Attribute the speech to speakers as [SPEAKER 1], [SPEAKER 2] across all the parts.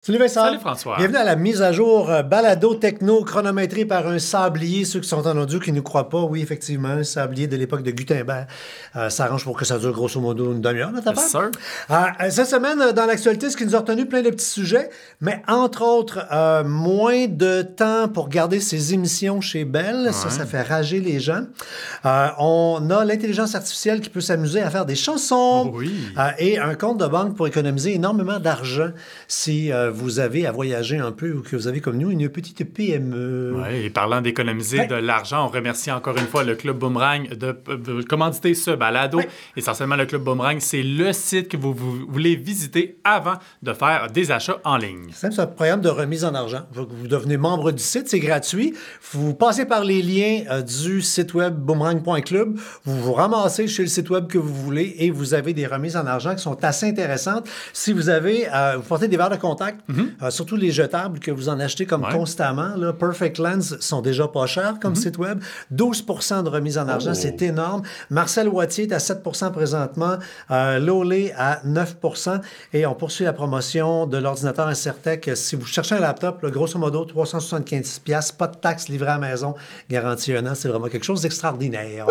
[SPEAKER 1] Salut Vincent.
[SPEAKER 2] Salut François.
[SPEAKER 1] Bienvenue à la mise à jour balado techno chronométrée par un sablier. Ceux qui sont en audio qui ne nous croient pas, oui, effectivement, un sablier de l'époque de Gutenberg. Ça arrange pour que ça dure grosso modo une demi-heure, notre affaire.
[SPEAKER 2] Yes, sir.
[SPEAKER 1] Cette semaine, dans l'actualité, ce qui nous a retenu plein de petits sujets, mais entre autres, moins de temps pour garder ses émissions chez Bell.
[SPEAKER 2] Ouais.
[SPEAKER 1] Ça fait rager les gens. On a l'intelligence artificielle qui peut s'amuser à faire des chansons.
[SPEAKER 2] Oui.
[SPEAKER 1] Et un compte de banque pour économiser énormément d'argent si vous avez à voyager un peu ou que vous avez comme nous une petite PME.
[SPEAKER 2] Oui, et parlant d'économiser de l'argent, on remercie encore une fois le Club Boomerang de commanditer ce balado.
[SPEAKER 1] Oui.
[SPEAKER 2] Essentiellement, le Club Boomerang, c'est le site que vous voulez visiter avant de faire des achats en ligne.
[SPEAKER 1] C'est un programme de remise en argent. Vous devenez membre du site, c'est gratuit. Vous passez par les liens du site web boomerang.club. Vous vous ramassez chez le site web que vous voulez et vous avez des remises en argent qui sont assez intéressantes. Si vous avez, vous portez des verres de contact, surtout les jetables que vous en achetez comme constamment, là, Perfect Lens sont déjà pas chers comme site web. 12 % de remise en argent, c'est énorme. Marcel Wattier est à 7 % présentement. Lolé à 9 % et on poursuit la promotion de l'ordinateur Incertec. Si vous cherchez un laptop, là, grosso modo, 375$, pas de taxes livrées à la maison, garantie un an, c'est vraiment quelque chose d'extraordinaire.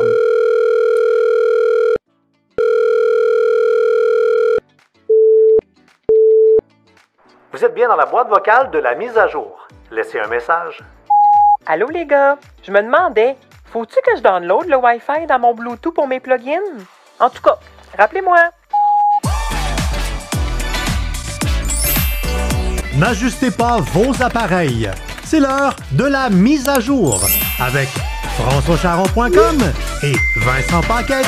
[SPEAKER 1] Vous êtes bien dans la boîte vocale de la mise à jour. Laissez un message.
[SPEAKER 3] Allô les gars, je me demandais, faut-tu que je download le Wi-Fi dans mon Bluetooth pour mes plugins? En tout cas, rappelez-moi.
[SPEAKER 1] N'ajustez pas vos appareils. C'est l'heure de la mise à jour avec françoischaron.com et Vincent Paquette.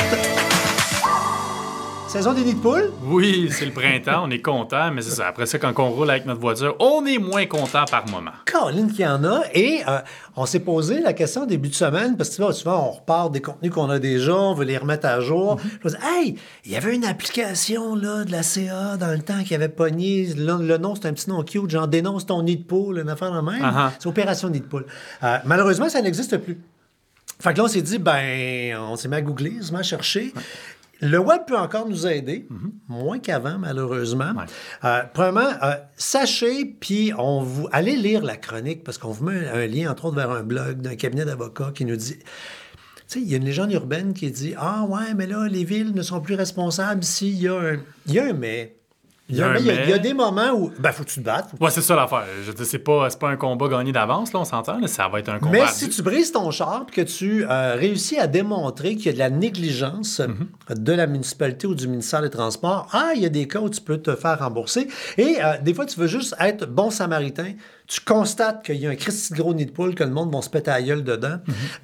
[SPEAKER 1] Saison des nids de poules?
[SPEAKER 2] Oui, c'est le printemps, on est content, mais c'est ça. Après ça, quand on roule avec notre voiture, on est moins content par moment.
[SPEAKER 1] Caroline qu'il y en a. Et on s'est posé la question au début de semaine, parce que souvent, on repart des contenus qu'on a déjà, on veut les remettre à jour. Je me dis, hey, il y avait une application là, de la CA dans le temps qui avait pogné. Le nom, c'est un petit nom cute, genre dénonce ton nid de poule, une affaire de même. C'est Opération Nid de poule. Malheureusement, ça n'existe plus. Fait que là, on s'est dit, on s'est mis à googler, on s'est mis à chercher. Le web peut encore nous aider, moins qu'avant, malheureusement. Premièrement, sachez, puis allez lire la chronique, parce qu'on vous met un lien, entre autres, vers un blog d'un cabinet d'avocats qui nous dit... Tu sais, il y a une légende urbaine qui dit « Ah ouais, mais là, les villes ne sont plus responsables s'il y a un... » Il y a un mais. Il y a des moments où, faut que tu te battes.
[SPEAKER 2] Ouais, c'est ça l'affaire. Je veux dire, c'est pas un combat gagné d'avance, là, on s'entend. Là, ça va être un combat.
[SPEAKER 1] Mais si tu brises ton char et que tu réussis à démontrer qu'il y a de la négligence de la municipalité ou du ministère des Transports, il y a des cas où tu peux te faire rembourser. Et des fois, tu veux juste être bon samaritain. Tu constates qu'il y a un Christy de gros nid de poule, que le monde va se péter à la gueule dedans.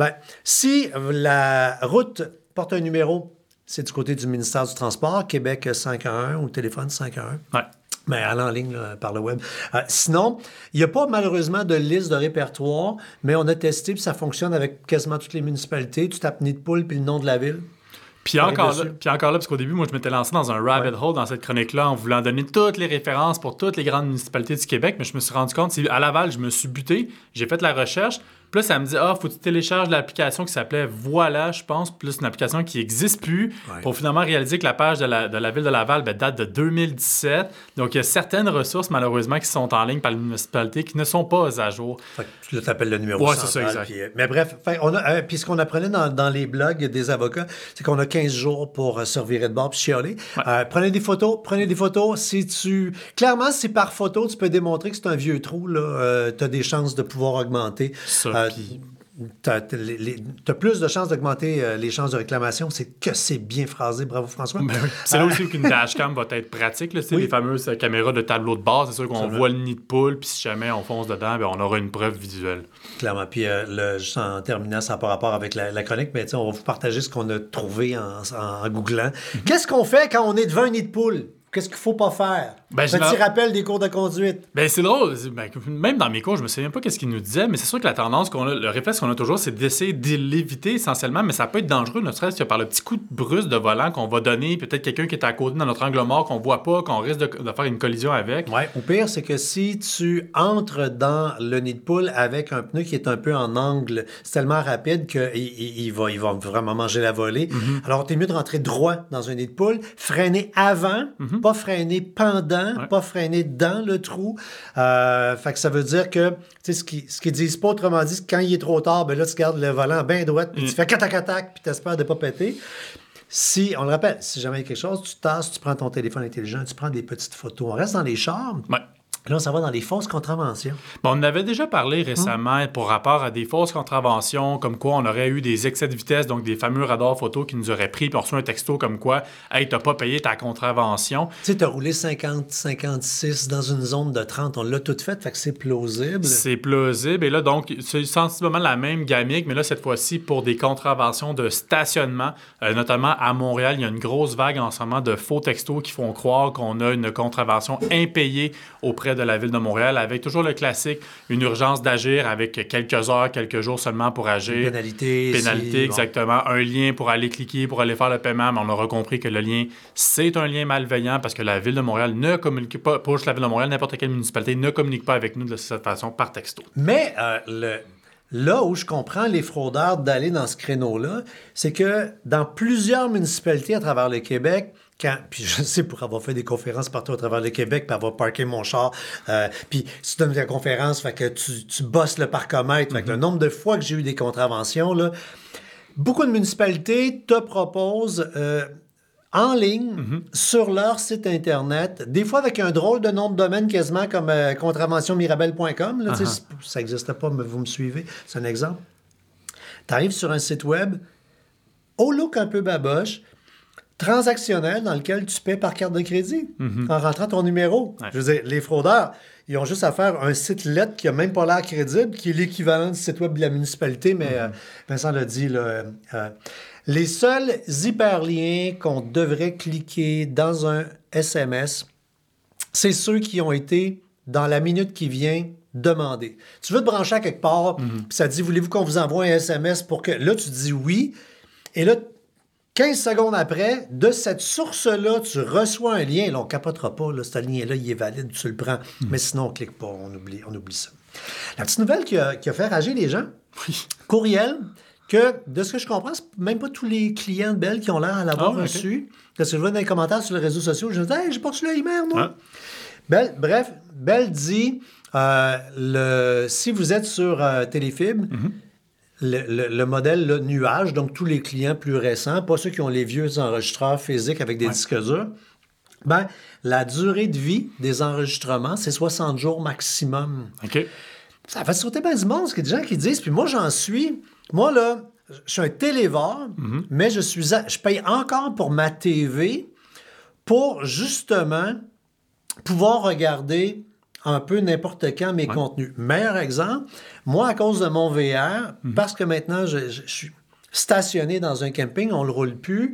[SPEAKER 1] Si la route porte un numéro... C'est du côté du ministère du Transport, Québec 511 ou téléphone 511.
[SPEAKER 2] Ouais.
[SPEAKER 1] Mais allez en ligne là, par le web. Sinon, il n'y a pas malheureusement de liste de répertoire, mais on a testé puis ça fonctionne avec quasiment toutes les municipalités. Tu tapes nid de poule puis le nom de la ville.
[SPEAKER 2] Puis encore là, parce qu'au début, moi, je m'étais lancé dans un rabbit hole dans cette chronique-là en voulant donner toutes les références pour toutes les grandes municipalités du Québec, mais je me suis rendu compte, à Laval, je me suis buté, j'ai fait la recherche, puis là, ça me dit, faut que tu télécharges l'application qui s'appelait Voilà, je pense, plus une application qui n'existe plus, pour finalement réaliser que la page de la ville de Laval date de 2017. Donc, il y a certaines ressources, malheureusement, qui sont en ligne par les municipalités qui ne sont pas à jour.
[SPEAKER 1] Fait que tu t'appelles le numéro central.
[SPEAKER 2] C'est ça, exact.
[SPEAKER 1] Puis, mais bref, puis ce qu'on apprenait dans les blogs des avocats, c'est qu'on a 15 jours pour se revirer de bord puis chialer. Prenez des photos. Clairement, si par photo, tu peux démontrer que c'est un vieux trou, là, tu as des chances de pouvoir augmenter. T'as plus de chances d'augmenter les chances de réclamation. C'est que c'est bien phrasé. Bravo, François.
[SPEAKER 2] C'est là aussi qu'une dashcam va être pratique. Là, les fameuses caméras de tableau de bord. C'est sûr qu'on voit le nid de poule, puis si jamais on fonce dedans, on aura une preuve visuelle.
[SPEAKER 1] Clairement. Puis, juste en terminant, ça n'a pas rapport avec la chronique, mais on va vous partager ce qu'on a trouvé en googlant. Qu'est-ce qu'on fait quand on est devant un nid de poule? Qu'est-ce qu'il ne faut pas faire? Petit rappel des cours de conduite.
[SPEAKER 2] C'est drôle. Même dans mes cours, je me souviens pas qu'est-ce qu'ils nous disaient, mais c'est sûr que la tendance qu'on a, le réflexe qu'on a toujours, c'est d'essayer de l'éviter essentiellement, mais ça peut être dangereux, ne serait-ce que par le petit coup de brusque de volant qu'on va donner, peut-être quelqu'un qui est à côté dans notre angle mort qu'on voit pas, qu'on risque de faire une collision avec.
[SPEAKER 1] Ouais. Au pire, c'est que si tu entres dans le nid de poule avec un pneu qui est un peu en angle, c'est tellement rapide qu'il va vraiment manger la volée. Alors, t'es mieux de rentrer droit dans un nid de poule, freiner avant, pas freiner pendant dedans, pas freiner dans le trou. Fait que ça veut dire que, tu sais, ce qu'ils disent pas, autrement dit, quand il est trop tard, ben là, tu gardes le volant bien droit, puis tu fais catac, puis tu espères de pas péter. Si, on le rappelle, si jamais il y a quelque chose, tu tasses, tu prends ton téléphone intelligent, tu prends des petites photos. On reste dans les chars.
[SPEAKER 2] Ouais.
[SPEAKER 1] Là, on s'en va dans les fausses contraventions.
[SPEAKER 2] Bon, on en avait déjà parlé récemment pour rapport à des fausses contraventions, comme quoi on aurait eu des excès de vitesse, donc des fameux radars photo qui nous auraient pris, puis on reçoit un texto comme quoi « Hey, t'as pas payé ta contravention. »
[SPEAKER 1] Tu sais, t'as roulé 50, 56 dans une zone de 30, on l'a tout fait que c'est plausible.
[SPEAKER 2] C'est plausible. Et là, donc, c'est sensiblement la même gamique, mais là, cette fois-ci, pour des contraventions de stationnement, notamment à Montréal, il y a une grosse vague en ce moment de faux textos qui font croire qu'on a une contravention impayée auprès de la Ville de Montréal, avec toujours le classique, une urgence d'agir avec quelques heures, quelques jours seulement pour agir.
[SPEAKER 1] Pénalité,
[SPEAKER 2] exactement. Bon. Un lien pour aller cliquer, pour aller faire le paiement, mais on aura compris que le lien, c'est un lien malveillant parce que la Ville de Montréal ne communique pas, pas juste la Ville de Montréal, n'importe quelle municipalité ne communique pas avec nous de cette façon par texto.
[SPEAKER 1] Mais là où je comprends les fraudeurs d'aller dans ce créneau-là, c'est que dans plusieurs municipalités à travers le Québec, puis je sais pour avoir fait des conférences partout à travers le Québec, puis avoir parké mon char, puis si tu donnes ta conférence, fait que tu bosses le parcomètre, fait que le nombre de fois que j'ai eu des contraventions, là, beaucoup de municipalités te proposent en ligne, sur leur site Internet, des fois avec un drôle de nom de domaine quasiment comme contraventionmirabel.com, là, ça n'existe pas, mais vous me suivez, c'est un exemple. Tu arrives sur un site web, au look un peu baboche, transactionnel dans lequel tu paies par carte de crédit en rentrant ton numéro. Ouais. Je veux dire, les fraudeurs, ils ont juste à faire un site lettre qui n'a même pas l'air crédible, qui est l'équivalent du site web de la municipalité, mais Vincent l'a dit, là, les seuls hyperliens qu'on devrait cliquer dans un SMS, c'est ceux qui ont été dans la minute qui vient demander. Tu veux te brancher à quelque part, puis ça dit, voulez-vous qu'on vous envoie un SMS pour que... Là, tu dis oui, et là, 15 secondes après, de cette source-là, tu reçois un lien. Là, on ne capotera pas. Là, ce lien-là, il est valide, tu le prends. Mais sinon, on ne clique pas. On oublie ça. La petite nouvelle qui a fait rager les gens, courriel, que, de ce que je comprends, c'est même pas tous les clients de Bell qui ont l'air à l'avoir reçu. Parce que je vois dans les commentaires sur les réseaux sociaux, je me dis « Hey, j'ai pas reçu l'email, moi! Bell dit si vous êtes sur Téléfibre, le modèle là, nuage, donc tous les clients plus récents, pas ceux qui ont les vieux enregistreurs physiques avec des disques durs, ben, la durée de vie des enregistrements, c'est 60 jours maximum.
[SPEAKER 2] OK.
[SPEAKER 1] Ça fait sauter bien du monde, ce qu'il y a des gens qui disent, puis moi, j'en suis... Moi, là, je suis un télévore, mais je paye encore pour ma TV pour, justement, pouvoir regarder un peu n'importe quand mes contenus. Meilleur exemple, moi, à cause de mon VR, parce que maintenant, je suis stationné dans un camping, on ne le roule plus,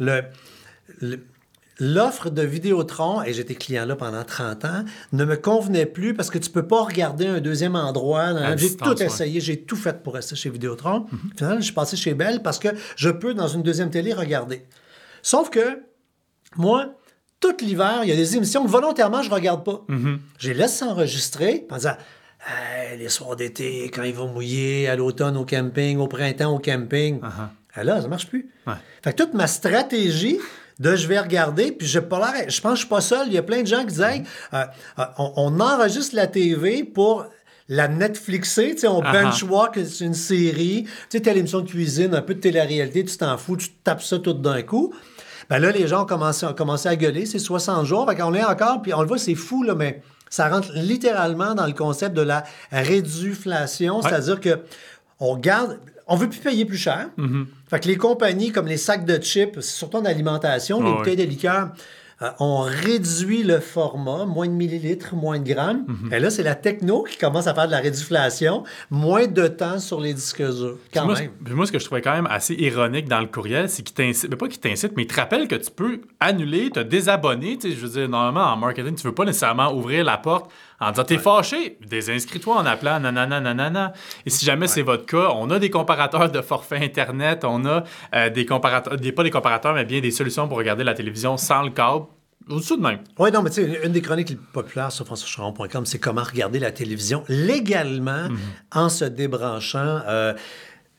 [SPEAKER 1] l'offre de Vidéotron, et j'étais client là pendant 30 ans, ne me convenait plus parce que tu ne peux pas regarder un deuxième endroit. J'ai tout essayé, j'ai tout fait pour rester chez Vidéotron. Finalement, je suis passé chez Bell parce que je peux, dans une deuxième télé, regarder. Sauf que, moi... Tout l'hiver, il y a des émissions que volontairement, je ne regarde pas. Je les laisse s'enregistrer en disant les soirs d'été, quand ils vont mouiller, à l'automne au camping, au printemps au camping. Là, ça ne marche plus. Fait que toute ma stratégie de je vais regarder, puis je pense que je ne suis pas seul. Il y a plein de gens qui disent on enregistre la TV pour la Netflixer, on benchmark une série, tu sais, telle émission de cuisine, un peu de télé-réalité, tu t'en fous, tu tapes ça tout d'un coup. Ben là, les gens ont commencé à gueuler, c'est 60 jours. Fait qu'on est encore, puis on le voit, c'est fou, là, mais ça rentre littéralement dans le concept de la réduflation, c'est-à-dire que on veut plus payer plus cher. Fait que les compagnies comme les sacs de chips, surtout en alimentation, les bouteilles de liqueur, on réduit le format, moins de millilitres, moins de grammes. Et là, c'est la techno qui commence à faire de la réduflation, moins de temps sur les disques durs, quand même.
[SPEAKER 2] Moi, ce que je trouvais quand même assez ironique dans le courriel, c'est qu'il t'incite, mais pas qu'il t'incite, mais il te rappelle que tu peux annuler, te désabonner. Je veux dire, normalement, en marketing, tu veux pas nécessairement ouvrir la porte en disant « T'es fâché, désinscris-toi en appelant nanana. » Et si jamais c'est votre cas, on a des comparateurs de forfait Internet, on a pas des comparateurs, mais bien des solutions pour regarder la télévision sans le câble. Au-dessous de même.
[SPEAKER 1] Oui, non, mais tu sais, une des chroniques les plus populaires sur françoischaron.com, c'est comment regarder la télévision légalement en se débranchant.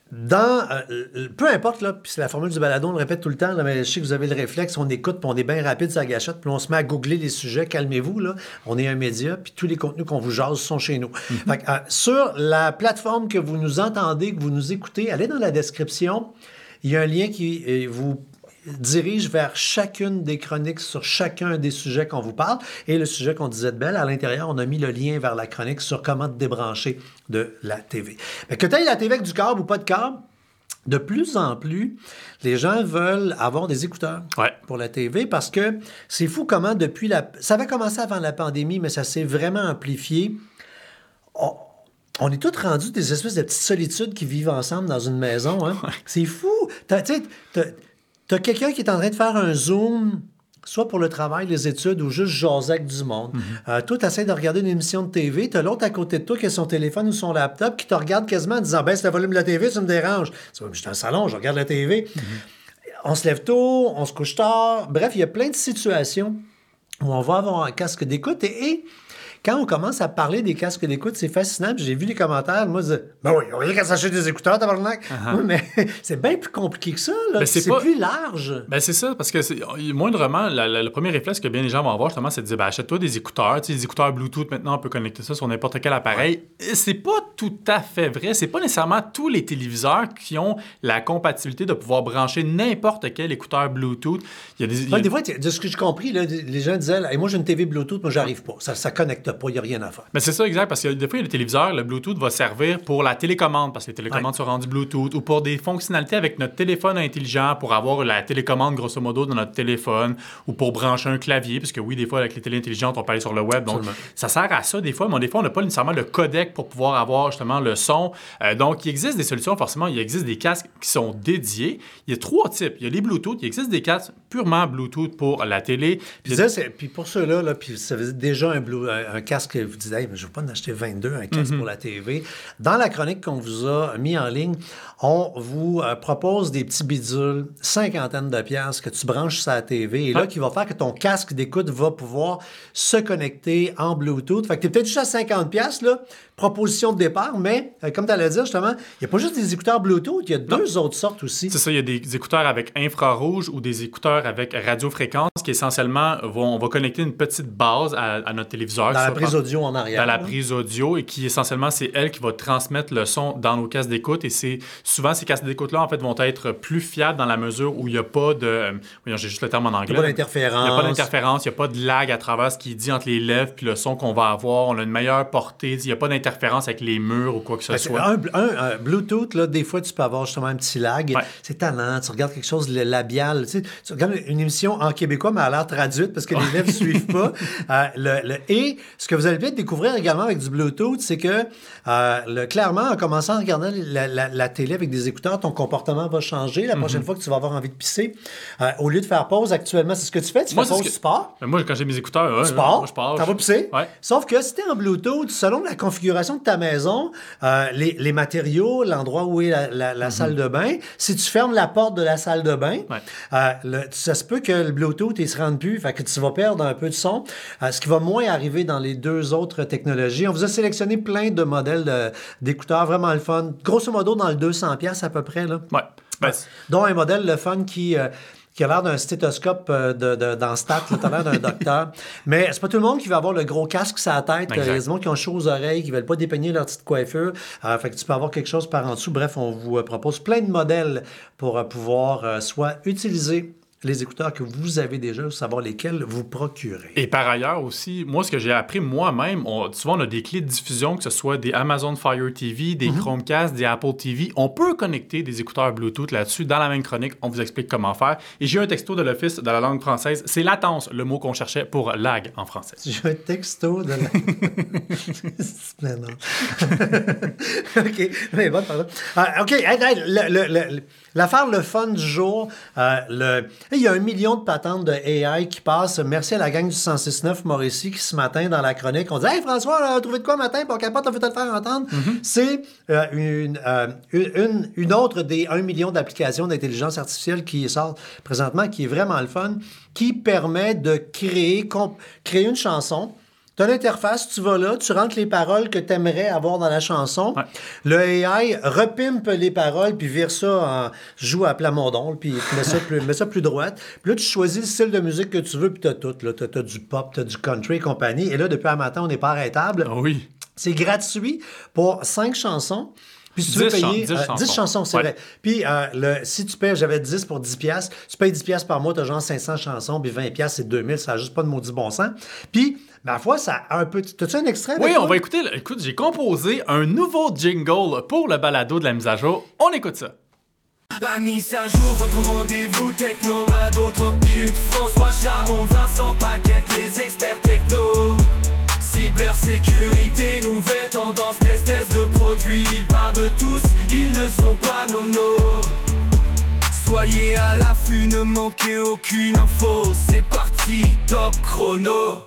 [SPEAKER 1] peu importe, là, puis c'est la formule du balado, on le répète tout le temps, là, mais je sais que vous avez le réflexe, on écoute, puis on est bien rapide sur la gâchette, puis on se met à googler les sujets, calmez-vous, là, on est un média, puis tous les contenus qu'on vous jase sont chez nous. Fait que, sur la plateforme que vous nous entendez, que vous nous écoutez, allez dans la description, il y a un lien qui vous dirige vers chacune des chroniques sur chacun des sujets qu'on vous parle. Et le sujet qu'on disait de Belle, à l'intérieur, on a mis le lien vers la chronique sur comment te débrancher de la TV. Mais que tu aies la TV avec du câble ou pas de câble, de plus en plus, les gens veulent avoir des écouteurs pour la TV parce que c'est fou comment depuis ça avait commencé avant la pandémie, mais ça s'est vraiment amplifié. On est tous rendus des espèces de petites solitudes qui vivent ensemble dans une maison. Hein? C'est fou. T'as quelqu'un qui est en train de faire un Zoom, soit pour le travail, les études, ou juste jaser avec du monde. Toi, tu essaies de regarder une émission de TV, tu as l'autre à côté de toi qui a son téléphone ou son laptop qui te regarde quasiment en disant « Baisse le volume de la TV, ça me dérange. » Je suis dans le salon, je regarde la TV. On se lève tôt, on se couche tard. Bref, il y a plein de situations où on va avoir un casque d'écoute et quand on commence à parler des casques d'écoute, c'est fascinant. J'ai vu les commentaires. Moi, je dis, ben oui, on a rien qu'à s'acheter des écouteurs, tabarnak. Oui, mais c'est bien plus compliqué que ça. Là. C'est plus large.
[SPEAKER 2] Ben c'est ça, parce que moindrement, le premier réflexe que bien les gens vont avoir, justement, c'est de dire, ben achète-toi des écouteurs. Tu sais, des écouteurs Bluetooth, maintenant, on peut connecter ça sur n'importe quel appareil. C'est pas tout à fait vrai. C'est pas nécessairement tous les téléviseurs qui ont la compatibilité de pouvoir brancher n'importe quel écouteur Bluetooth.
[SPEAKER 1] Des fois, de ce que j'ai compris, là, les gens disaient, hey, moi, j'ai une TV Bluetooth, moi, j'arrive pas. Ça connecte pas, il n'y a rien à faire.
[SPEAKER 2] Mais c'est ça, exact, parce que des fois, il y a des téléviseurs, le Bluetooth va servir pour la télécommande, parce que les télécommandes sont rendues Bluetooth, ou pour des fonctionnalités avec notre téléphone intelligent, pour avoir la télécommande, grosso modo, dans notre téléphone, ou pour brancher un clavier, parce que oui, des fois, avec les télé intelligentes, on peut aller sur le web, donc ça sert à ça des fois, mais des fois, on n'a pas nécessairement le codec pour pouvoir avoir justement le son. Donc, il existe des solutions, forcément, il existe des casques qui sont dédiés. Il y a 3 types. Il y a les Bluetooth, il existe des casques purement Bluetooth pour la télé.
[SPEAKER 1] Puis pour ceux-là, puis ça veut dire déjà un casque, vous dites, hey, je ne veux pas en acheter 22, un casque pour la TV. Dans la chronique qu'on vous a mis en ligne, on vous propose des petits bidules, 50 de piastres que tu branches sur la TV et là, qui va faire que ton casque d'écoute va pouvoir se connecter en Bluetooth. Fait que tu es peut-être juste à 50 piastres, là, proposition de départ, mais comme tu allais dire, justement, il n'y a pas juste des écouteurs Bluetooth, il y a 2 autres sortes aussi.
[SPEAKER 2] C'est ça, il y a des écouteurs avec infrarouge ou des écouteurs avec radiofréquence qui, essentiellement, on va connecter une petite base à notre téléviseur.
[SPEAKER 1] Dans la prise audio en arrière.
[SPEAKER 2] Dans la prise audio et qui, essentiellement, c'est elle qui va transmettre le son dans nos casques d'écoute et souvent, ces casques d'écoute-là, en fait, vont être plus fiables dans la mesure où il n'y a pas de... j'ai juste le terme en anglais.
[SPEAKER 1] Il n'y a pas d'interférence.
[SPEAKER 2] Il n'y a pas d'interférence, il n'y a pas de lag à travers ce qui est dit entre les lèvres puis le son qu'on va avoir. On a une meilleure portée. Il n'y a pas d'interférence avec les murs ou quoi que ce soit.
[SPEAKER 1] Un Bluetooth, là, des fois, tu peux avoir justement un petit lag. C'est talent. Tu regardes quelque chose de labial. Tu regardes une émission en québécois, mais elle a l'air traduite parce que les lèvres ne suivent pas. Et ce que vous allez peut-être découvrir également avec du Bluetooth, c'est que clairement, en commençant à regarder la télé avec des écouteurs, ton comportement va changer. La prochaine fois que tu vas avoir envie de pisser, au lieu de faire pause, actuellement, c'est ce que tu fais. Tu fais pause, tu pars.
[SPEAKER 2] Moi, quand j'ai mes écouteurs,
[SPEAKER 1] tu pars,
[SPEAKER 2] je pars.
[SPEAKER 1] T'en vas pisser. Ouais. Sauf que si tu es en Bluetooth, selon la configuration de ta maison, les matériaux, l'endroit où est la salle de bain, si tu fermes la porte de la salle de bain, ça se peut que le Bluetooth il se rende plus, fait que tu vas perdre un peu de son. Ce qui va moins arriver dans les 2 autres technologies. On vous a sélectionné plein de modèles d'écouteurs, vraiment le fun. Grosso modo, dans le 200$ à peu près. Là.
[SPEAKER 2] Ouais.
[SPEAKER 1] Dont un modèle, le fun, qui a l'air d'un stéthoscope dans Stat, tu as l'air d'un docteur. Mais c'est pas tout le monde qui va avoir le gros casque sur la tête. Il y a des gens qui ont chaud aux oreilles, qui veulent pas dépeigner leur petite coiffure. Fait que tu peux avoir quelque chose par en dessous. Bref, on vous propose plein de modèles pour pouvoir soit utiliser les écouteurs que vous avez déjà, savoir lesquels vous procurez.
[SPEAKER 2] Et par ailleurs aussi, moi, ce que j'ai appris moi-même, souvent on a des clés de diffusion, que ce soit des Amazon Fire TV, des Chromecast, des Apple TV. On peut connecter des écouteurs Bluetooth là-dessus. Dans la même chronique, on vous explique comment faire. Et j'ai un texto de l'Office dans la langue française. C'est latence, le mot qu'on cherchait pour lag en français.
[SPEAKER 1] J'ai un texto de la... non. OK. Mais bon, pardon. OK. L'affaire, le fun du jour, il y a 1 million de patentes de AI qui passent. Merci à la gang du 106.9 Mauricie qui, ce matin, dans la chronique, on dit « Hey, François, on a trouvé de quoi matin? Pas capable, on veut te le faire entendre. C'est une autre des 1 million d'applications d'intelligence artificielle qui sort présentement, qui est vraiment le fun, qui permet de créer une chanson Tu as l'interface, tu vas là, tu rentres les paroles que tu aimerais avoir dans la chanson. Ouais. Le AI repimpe les paroles, puis vire ça en joue à Plamondon, puis met ça plus droite. Puis là, tu choisis le style de musique que tu veux, puis tu as tout. Tu as du pop, tu as du country et compagnie. Et là, depuis un matin, on n'est pas arrêtable.
[SPEAKER 2] Oh oui.
[SPEAKER 1] C'est gratuit pour 5 chansons. Puis si tu veux payer 10 chansons, c'est vrai. Puis si tu payes, j'avais 10 pour 10$, tu payes 10$ par mois, tu as genre 500 chansons, puis 20$, c'est 2000, ça n'a juste pas de maudit bon sens. Puis, ma foi, ça a un peu... T'as-tu un extrait?
[SPEAKER 2] Oui, on va écouter. Écoute, j'ai composé un nouveau jingle pour le balado de la mise à jour. On écoute ça.
[SPEAKER 4] La mise à jour, votre rendez-vous techno, à d'autres pubs. François Charon, Vincent Paquette, les experts techno. Cybersécurité, nouvelles tendances, tests de produits. Ils parlent de tous, ils ne sont pas nonos. Soyez à l'affût, ne manquez aucune info. C'est parti, top chrono.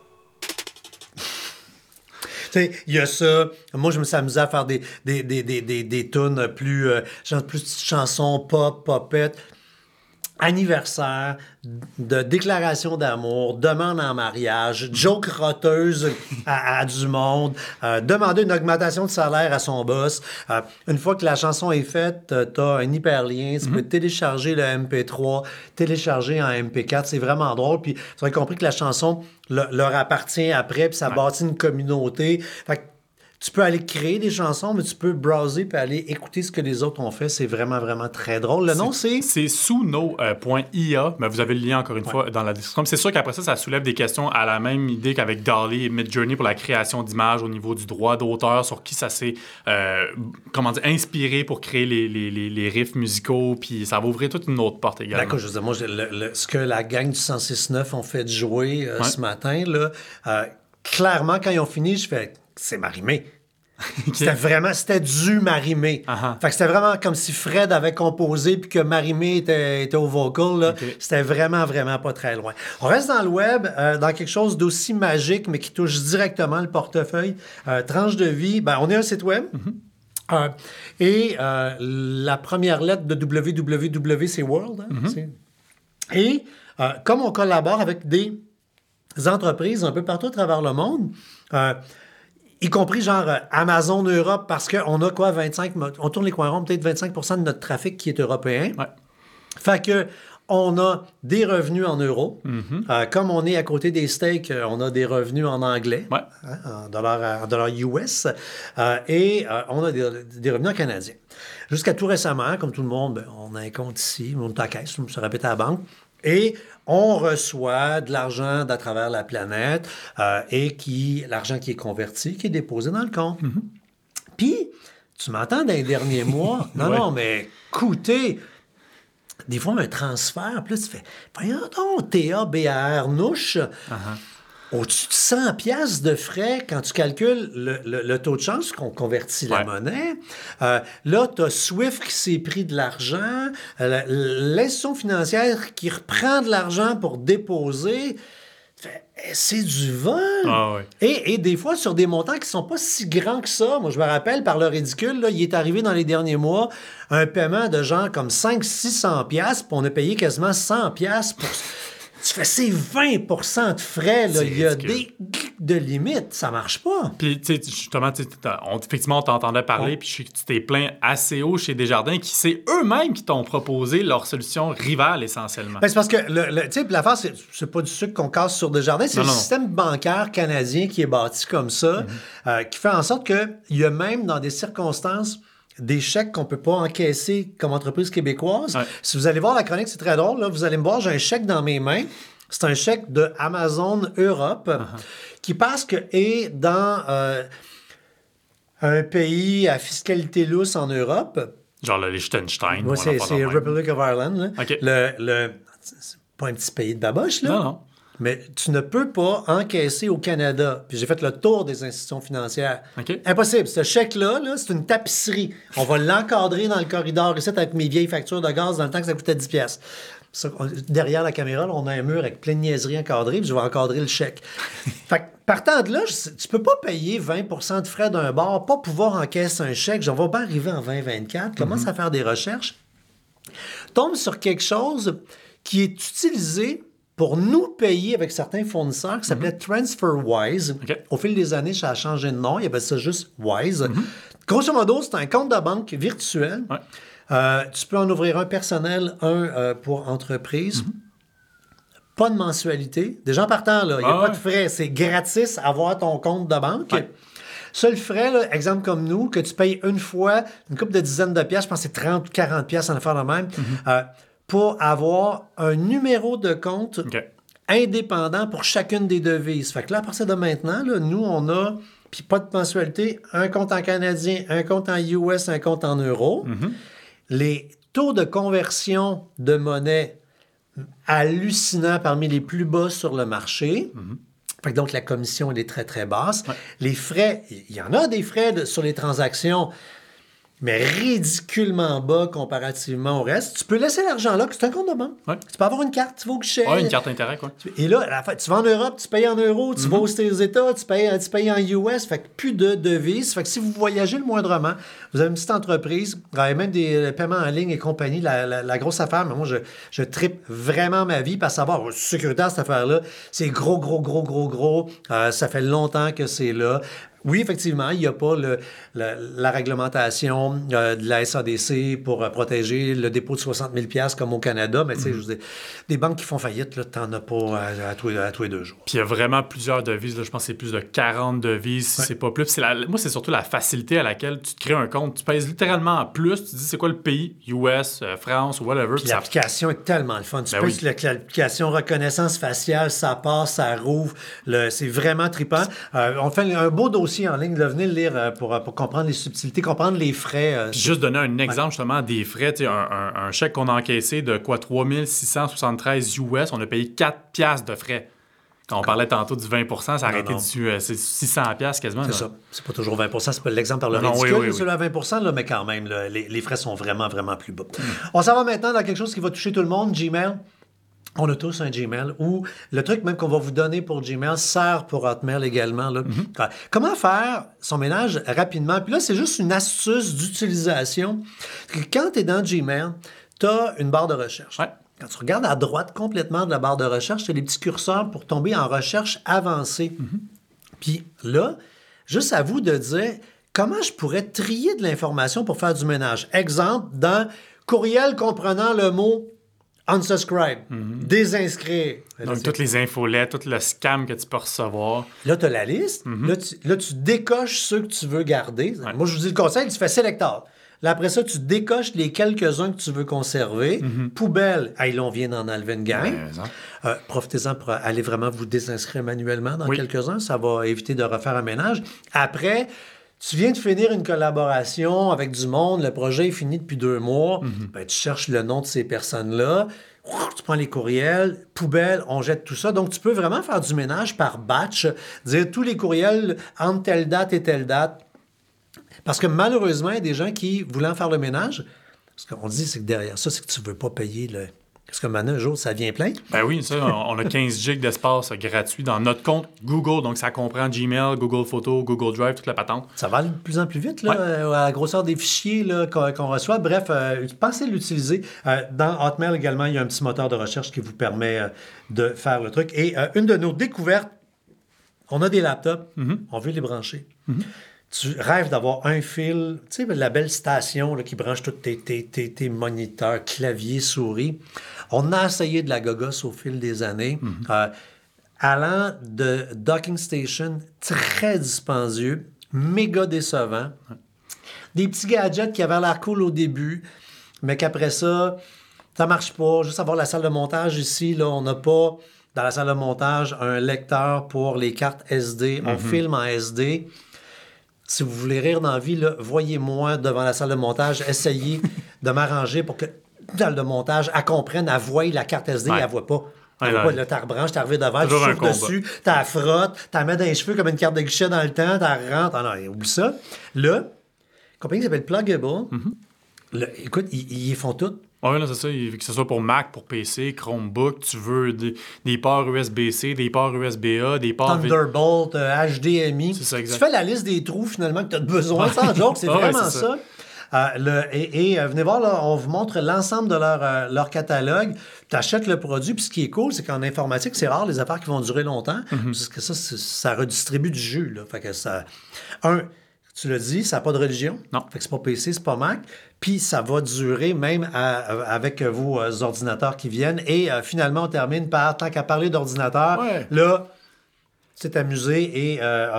[SPEAKER 1] Il y a ça. Moi, je me suis amusé à faire des tunes plus chansons pop, popette. Anniversaire, de déclaration d'amour, demande en mariage, joke roteuse à du monde, demander une augmentation de salaire à son boss. Une fois que la chanson est faite, tu as un hyperlien, tu peux télécharger le MP3, télécharger en MP4, c'est vraiment drôle. Puis tu as compris que la chanson leur appartient après, puis ça bâtit une communauté. Fait que tu peux aller créer des chansons, mais tu peux browser puis aller écouter ce que les autres ont fait. C'est vraiment, vraiment très drôle. Le nom, c'est...
[SPEAKER 2] C'est suno.ia, mais vous avez le lien, encore une fois, dans la description. C'est sûr qu'après ça soulève des questions à la même idée qu'avec DALL-E et Midjourney pour la création d'images au niveau du droit d'auteur, sur qui ça s'est, inspiré pour créer les riffs musicaux, puis ça va ouvrir toute une autre porte également.
[SPEAKER 1] D'accord, je veux dire, moi, ce que la gang du 106.9 ont fait jouer ce matin, là, clairement, quand ils ont fini, je fais... C'est Marie-Mé. Okay. C'était du Marie-Mé. Fait que c'était vraiment comme si Fred avait composé puis que Marie-Mé était au vocal. Là. Okay. C'était vraiment, vraiment pas très loin. On reste dans le web, dans quelque chose d'aussi magique, mais qui touche directement le portefeuille. Tranche de vie, on est un site web. Et la première lettre de www, c'est World. Et comme on collabore avec des entreprises un peu partout à travers le monde, y compris genre Amazon Europe, parce qu'on a quoi, on tourne les coins ronds, peut-être 25% de notre trafic qui est européen. Ouais. Fait que on a des revenus en euros. Comme on est à côté des steaks, on a des revenus en anglais, en dollars US, et on a des revenus en canadien. Jusqu'à tout récemment, comme tout le monde, on a un compte ici, on est à la caisse, on se répète à la banque. Et on reçoit de l'argent d'à travers la planète et l'argent qui est converti, qui est déposé dans le compte. Puis, tu m'entends dans les derniers mois? Non, mais écoutez, des fois, un transfert, puis là, tu fais, voyons donc, TABAR nouche, au-dessus de 100$ de frais quand tu calcules le taux de change qu'on convertit la monnaie. Là, tu as Swift qui s'est pris de l'argent, l'institution financière qui reprend de l'argent pour déposer. C'est du vol. Et des fois, sur des montants qui ne sont pas si grands que ça. Moi, je me rappelle, par le ridicule, là, il est arrivé dans les derniers mois un paiement de genre comme 500-600$, puis on a payé quasiment 100$ pour... Tu fais, c'est 20% de frais, là. Il y a des de limites, ça marche pas.
[SPEAKER 2] Puis, tu sais, justement, effectivement, on t'entendait parler, puis je sais que tu t'es plaint assez haut chez Desjardins, qui c'est eux-mêmes qui t'ont proposé leur solution rivale, essentiellement.
[SPEAKER 1] C'est parce que, tu sais, l'affaire, c'est pas du sucre qu'on casse sur Desjardins, c'est le système bancaire canadien qui est bâti comme ça, qui fait en sorte qu'il y a même, dans des circonstances, des chèques qu'on ne peut pas encaisser comme entreprise québécoise. Si vous allez voir la chronique, c'est très drôle. Là, vous allez me voir, j'ai un chèque dans mes mains. C'est un chèque de Amazon Europe qui est dans un pays à fiscalité lousse en Europe.
[SPEAKER 2] Genre le Liechtenstein.
[SPEAKER 1] Oui, c'est Republic of Ireland. Là. Okay. C'est pas un petit pays de baboche, là.
[SPEAKER 2] Non.
[SPEAKER 1] Mais tu ne peux pas encaisser au Canada. Puis j'ai fait le tour des institutions financières. Impossible. Ce chèque-là, c'est une tapisserie. On va l'encadrer dans le corridor ici avec mes vieilles factures de gaz dans le temps que ça coûtait 10$. Ça, derrière la caméra, là, on a un mur avec plein de niaiseries encadrées, puis je vais encadrer le chèque. Fait que, partant de là, tu peux pas payer 20% de frais d'un bar, pas pouvoir encaisser un chèque. On va bien arriver en 2024, commence à faire des recherches, tombe sur quelque chose qui est utilisé pour nous payer avec certains fournisseurs qui s'appelaient TransferWise. Au fil des années, ça a changé de nom. Il y avait ça juste Wise. Grosso modo, c'est un compte de banque virtuel. Tu peux en ouvrir un personnel, un pour entreprise. Pas de mensualité. Déjà en partant, il n'y a pas de frais. C'est gratis avoir ton compte de banque. Seul frais, là, exemple comme nous, que tu payes une fois, une couple de dizaines de piastres, je pense que c'est 30 ou 40 piastres en affaire de même, pour avoir un numéro de compte indépendant pour chacune des devises. Fait que là, à partir de maintenant, là, nous, on a, puis pas de mensualité, un compte en canadien, un compte en US, un compte en euros. Les taux de conversion de monnaie hallucinants, parmi les plus bas sur le marché. Fait que donc, la commission, elle est très, très basse. Les frais, il y en a des frais sur les transactions, mais ridiculement bas comparativement au reste. Tu peux laisser l'argent là, que c'est un compte de banque. Tu peux avoir une carte, tu vas au guichet.
[SPEAKER 2] Une carte intérêt, quoi.
[SPEAKER 1] Et là, à la fin, tu vas en Europe, tu payes en euros, tu vas aux États, tu payes en US, fait que plus de devises. Fait que si vous voyagez le moindrement, vous avez une petite entreprise, vous avez même des paiements en ligne et compagnie, la grosse affaire, mais moi, je trippe vraiment ma vie, parce que savoir, sécuritaire, cette affaire-là, c'est gros. Ça fait longtemps que c'est là. Oui, effectivement, il n'y a pas la réglementation de la SADC pour protéger le dépôt de 60 000 $, comme au Canada, mais tu sais, je veux dire, des banques qui font faillite, là, t'en as pas à tous les 2 jours.
[SPEAKER 2] Puis il y a vraiment plusieurs devises, là, je pense que c'est plus de 40 devises, si c'est pas plus. Puis moi, c'est surtout la facilité à laquelle tu te crées un compte. Tu pèses littéralement en plus, tu dis c'est quoi le pays, US, France ou whatever.
[SPEAKER 1] Puis l'application est tellement le fun. Tu pèses l'application reconnaissance faciale, ça passe, ça rouvre, c'est vraiment trippant. On fait un beau dossier en ligne, venez le lire pour comprendre les subtilités, comprendre les frais.
[SPEAKER 2] Juste donner un exemple justement des frais, un chèque qu'on a encaissé de quoi, 3673 US, on a payé 4 piastres de frais. Quand on parlait tantôt du 20 ça a arrêté c'est 600 piastres quasiment.
[SPEAKER 1] C'est ça. C'est pas toujours 20 c'est pas l'exemple par le ridicule, sur le 20 là, mais quand même, là, les frais sont vraiment, vraiment plus bas. On s'en va maintenant dans quelque chose qui va toucher tout le monde, Gmail. On a tous un Gmail, ou le truc même qu'on va vous donner pour Gmail sert pour Hotmail également. Là. Comment faire son ménage rapidement? Puis là, c'est juste une astuce d'utilisation. Quand tu es dans Gmail, tu as une barre de recherche. Quand tu regardes à droite complètement de la barre de recherche, tu as les petits curseurs pour tomber en recherche avancée. Puis là, juste à vous de dire comment je pourrais trier de l'information pour faire du ménage. Exemple, dans courriel comprenant le mot unsubscribe, désinscrire.
[SPEAKER 2] Donc, toutes les infolettes, tout le scam que tu peux recevoir.
[SPEAKER 1] Là, tu as la liste. Là, tu décoches ceux que tu veux garder. Moi, je vous dis le conseil, tu fais select all. Là, après ça, tu décoches les quelques-uns que tu veux conserver. Poubelle, là, on vient d'en enlever une gang. Profitez-en pour aller vraiment vous désinscrire manuellement dans quelques-uns. Ça va éviter de refaire un ménage. Après, tu viens de finir une collaboration avec du monde, le projet est fini depuis 2 mois, tu cherches le nom de ces personnes-là, tu prends les courriels, poubelle, on jette tout ça. Donc, tu peux vraiment faire du ménage par batch, dire tous les courriels entre telle date et telle date. Parce que malheureusement, il y a des gens qui, voulant faire le ménage, ce qu'on dit, c'est que derrière ça, c'est que tu ne veux pas payer le... Parce que maintenant, un jour, ça vient plein.
[SPEAKER 2] Ben oui, ça, on a 15 gigs d'espace gratuit dans notre compte Google. Donc, ça comprend Gmail, Google Photos, Google Drive, toute la patente.
[SPEAKER 1] Ça va aller de plus en plus vite, là, à la grosseur des fichiers là, qu'on reçoit. Bref, pensez l'utiliser. Dans Hotmail également, il y a un petit moteur de recherche qui vous permet de faire le truc. Et une de nos découvertes, on a des laptops, on veut les brancher. Tu rêves d'avoir un fil, tu sais, la belle station là, qui branche tous tes moniteurs, clavier, souris. On a essayé de la gogosse au fil des années. Allant de docking station, très dispendieux, méga décevant. Des petits gadgets qui avaient l'air cool au début, mais qu'après ça, ça marche pas. Juste avoir la salle de montage ici, là, on n'a pas dans la salle de montage un lecteur pour les cartes SD. On filme en SD. Si vous voulez rire dans la vie, là, voyez-moi devant la salle de montage, essayez de m'arranger pour que la salle de montage, elle comprenne, elle voie la carte SD, elle ne voit pas. Elle voit pas, là, tu rebranches, tu arrives devant, tu souffles dessus, tu la frottes, tu la mets dans les cheveux comme une carte de guichet dans le temps, tu la rentres. Ah non, oublie ça. Là, une compagnie qui s'appelle Pluggable, là, écoute, ils font tout.
[SPEAKER 2] Oui, là, c'est ça. Que ce soit pour Mac, pour PC, Chromebook, tu veux des ports USB-C, des ports USB-A, des ports...
[SPEAKER 1] Thunderbolt, HDMI.
[SPEAKER 2] C'est ça, exact.
[SPEAKER 1] Tu fais la liste des trous, finalement, que tu as besoin. Sans joke, c'est vraiment ça. Venez voir, là, on vous montre l'ensemble de leur catalogue. Tu achètes le produit, puis ce qui est cool, c'est qu'en informatique, c'est rare les affaires qui vont durer longtemps, parce que ça redistribue du jus. Là. Fait que ça... Tu l'as dit, ça n'a pas de religion.
[SPEAKER 2] Non.
[SPEAKER 1] Fait que c'est pas PC, c'est pas Mac. Puis ça va durer même avec vos ordinateurs qui viennent. Et finalement, on termine par, tant qu'à parler d'ordinateur, là... C'est amusé et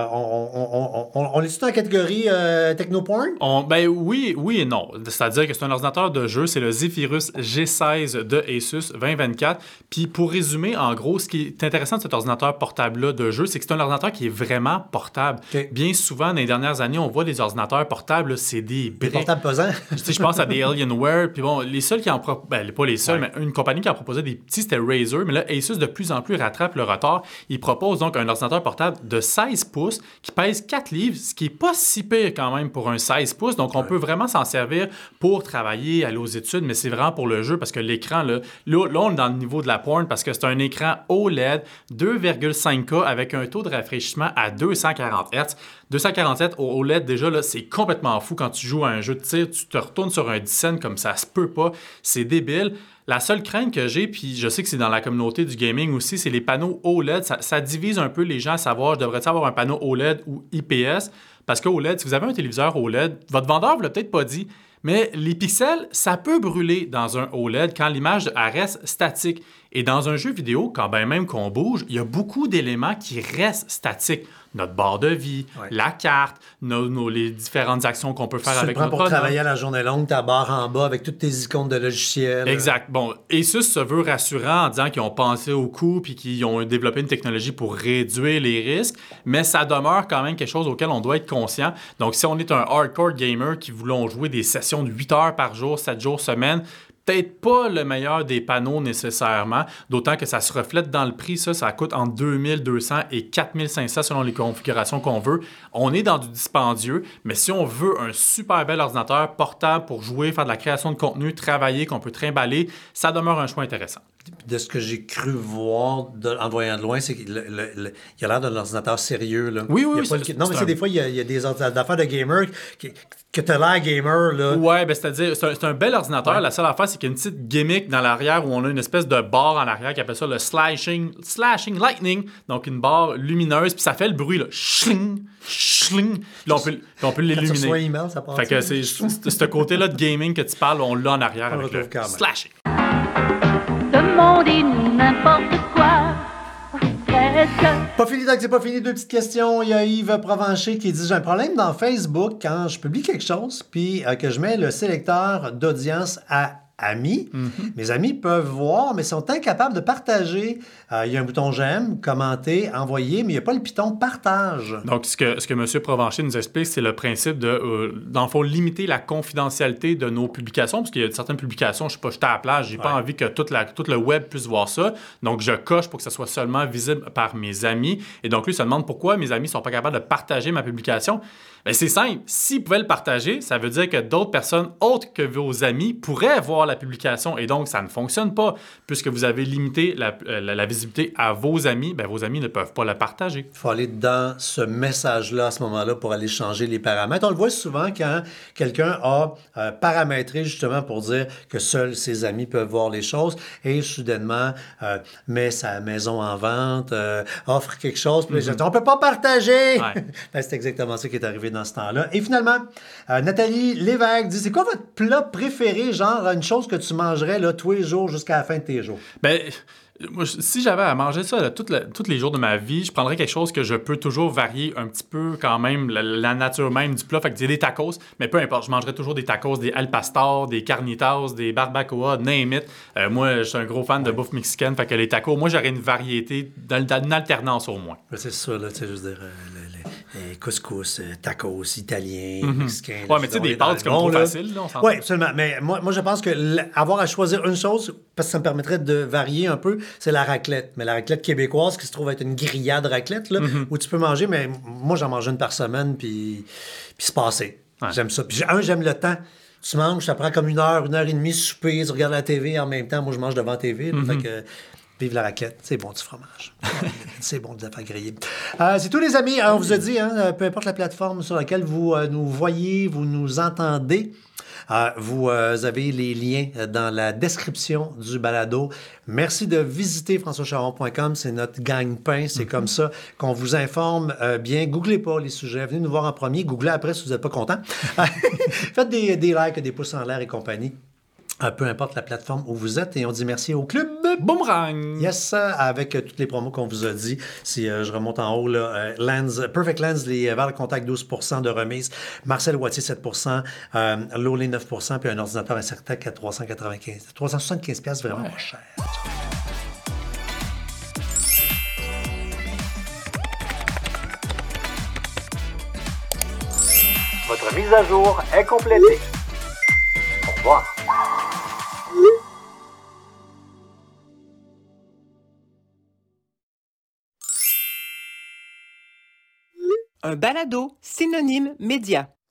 [SPEAKER 1] on est-tu dans la catégorie technoporn?
[SPEAKER 2] Ben oui et non. C'est-à-dire que c'est un ordinateur de jeu, c'est le Zephyrus G16 de Asus 2024. Puis pour résumer, en gros, ce qui est intéressant de cet ordinateur portable-là de jeu, c'est que c'est un ordinateur qui est vraiment portable. Okay. Bien souvent, dans les dernières années, on voit des ordinateurs portables, là, c'est des briques.
[SPEAKER 1] Des portables pesants.
[SPEAKER 2] Je pense à des Alienware. Puis bon, les seuls qui en proposent, pas les seuls, mais une compagnie qui en proposait des petits, c'était Razer. Mais là, Asus de plus en plus rattrape le retard. Il propose donc un ordinateur portable de 16 pouces qui pèse 4 livres, ce qui n'est pas si pire quand même pour un 16 pouces. Donc, on peut vraiment s'en servir pour travailler, aller aux études, mais c'est vraiment pour le jeu parce que l'écran, là, on est dans le niveau de la porn parce que c'est un écran OLED 2,5K avec un taux de rafraîchissement à 240 Hz. 247 au OLED, déjà, là, c'est complètement fou quand tu joues à un jeu de tir. Tu te retournes sur un 10 cents comme ça se peut pas. C'est débile. La seule crainte que j'ai, puis je sais que c'est dans la communauté du gaming aussi, c'est les panneaux OLED. Ça divise un peu les gens à savoir, je devrais-tu avoir un panneau OLED ou IPS? Parce que OLED, si vous avez un téléviseur OLED, votre vendeur ne vous l'a peut-être pas dit, mais les pixels, ça peut brûler dans un OLED quand l'image reste statique. Et dans un jeu vidéo, quand bien même qu'on bouge, il y a beaucoup d'éléments qui restent statiques. Notre barre de vie, la carte, les différentes actions qu'on peut faire avec notre
[SPEAKER 1] pour travailler à la journée longue, ta barre en bas avec toutes tes icônes de logiciels.
[SPEAKER 2] Exact. Bon, Asus se veut rassurant en disant qu'ils ont pensé au coût puis qu'ils ont développé une technologie pour réduire les risques, mais ça demeure quand même quelque chose auquel on doit être conscient. Donc, si on est un hardcore gamer qui voulons jouer des sessions de 8 heures par jour, 7 jours semaine, peut-être pas le meilleur des panneaux nécessairement, d'autant que ça se reflète dans le prix. Ça coûte entre 2200 et 4500 selon les configurations qu'on veut. On est dans du dispendieux, mais si on veut un super bel ordinateur portable pour jouer, faire de la création de contenu, travailler, qu'on peut trimballer, ça demeure un choix intéressant.
[SPEAKER 1] De ce que j'ai cru voir en voyant de loin, c'est qu'il a l'air d'un ordinateur sérieux. Là.
[SPEAKER 2] Oui.
[SPEAKER 1] Non, mais des fois, il y a des affaires de gamer que tu as l'air gamer. Là.
[SPEAKER 2] Oui, ben c'est-à-dire, c'est un bel ordinateur. Ouais. La seule affaire, c'est qu'il y a une petite gimmick dans l'arrière où on a une espèce de barre en arrière qui appelle ça le slashing lightning. Donc, une barre lumineuse, puis ça fait le bruit, là. Schling, schling. Là, on peut l'illuminer.
[SPEAKER 1] Quand tu email, ça passe.
[SPEAKER 2] Fait que c'est ce côté-là de gaming que tu parles, on l'a en arrière avec le slashing.
[SPEAKER 5] Demandez n'importe quoi.
[SPEAKER 1] Pas fini, donc c'est pas fini. 2 petites questions. Il y a Yves Provencher qui dit: j'ai un problème dans Facebook quand je publie quelque chose puis que je mets le sélecteur d'audience à amis. Mes amis peuvent voir, mais sont incapables de partager. Il y a un bouton j'aime, commenter, envoyer, mais il n'y a pas le piton partage.
[SPEAKER 2] Donc, ce que M. Provencher nous explique, c'est le principe de, dans le fond, limiter la confidentialité de nos publications, parce qu'il y a certaines publications, je ne sais pas, j'étais à la plage, j'ai pas envie que tout le web puisse voir ça. Donc, je coche pour que ça soit seulement visible par mes amis. Et donc, lui, il se demande pourquoi mes amis ne sont pas capables de partager ma publication. Bien, c'est simple. S'ils pouvaient le partager, ça veut dire que d'autres personnes autres que vos amis pourraient voir la publication. Et donc, ça ne fonctionne pas. Puisque vous avez limité la visibilité à vos amis, bien, vos amis ne peuvent pas la partager.
[SPEAKER 1] Il faut aller dans ce message-là à ce moment-là pour aller changer les paramètres. On le voit souvent quand quelqu'un a paramétré justement pour dire que seuls ses amis peuvent voir les choses et soudainement met sa maison en vente, offre quelque chose, puis les gens disent: on ne peut pas partager! Ouais. Ben, c'est exactement ça qui est arrivé dans ce temps-là. Et finalement, Nathalie Lévesque dit: c'est quoi votre plat préféré, genre une chose que tu mangerais là, tous les jours jusqu'à la fin de tes jours?
[SPEAKER 2] Ben, moi, si j'avais à manger ça là, tous les jours de ma vie, je prendrais quelque chose que je peux toujours varier un petit peu quand même, la nature même du plat. Fait que des tacos, mais peu importe, je mangerais toujours des tacos, des al pastor, des carnitas, des barbacoa, name it. Moi, je suis un gros fan de bouffe mexicaine, fait que les tacos, moi, j'aurais une variété, une alternance au moins.
[SPEAKER 1] C'est ça, là, tu sais, je veux dire, couscous, tacos, italiens, mexicains.
[SPEAKER 2] Ouais, mais tu sais, des pâtes, c'est comme trop facile, là, on s'entend.
[SPEAKER 1] Oui, absolument. Mais moi, je pense que avoir à choisir une chose, parce que ça me permettrait de varier un peu, c'est la raclette. Mais la raclette québécoise qui se trouve être une grillade raclette, là, où tu peux manger, mais moi, j'en mange une par semaine, puis c'est passé. Ouais. J'aime ça. Puis j'aime le temps. Tu manges, ça prend comme 1 heure et demie, souper, tu regardes la TV en même temps. Moi, je mange devant la TV. Fait que Vive la raclette, c'est bon du fromage. C'est bon des affaires grillées. C'est tout, les amis. On vous a dit, peu importe la plateforme sur laquelle vous nous voyez, vous nous entendez, vous avez les liens dans la description du balado. Merci de visiter françoischaron.com. C'est notre gagne-pain. C'est comme ça qu'on vous informe bien. Googlez pas les sujets. Venez nous voir en premier. Googlez après si vous n'êtes pas content. Faites des likes, des pouces en l'air et compagnie. Peu importe la plateforme où vous êtes. Et on dit merci au club.
[SPEAKER 2] Boomerang!
[SPEAKER 1] Yes, avec toutes les promos qu'on vous a dit. Si je remonte en haut, là, Perfect Lens, les verres de contact, 12% de remise. Marcel Wattier, 7%. Lolé, 9%. Puis un ordinateur Incertec à 375$. Vraiment pas cher.
[SPEAKER 6] Votre mise à jour est complétée. Au revoir.
[SPEAKER 3] Un balado synonyme média.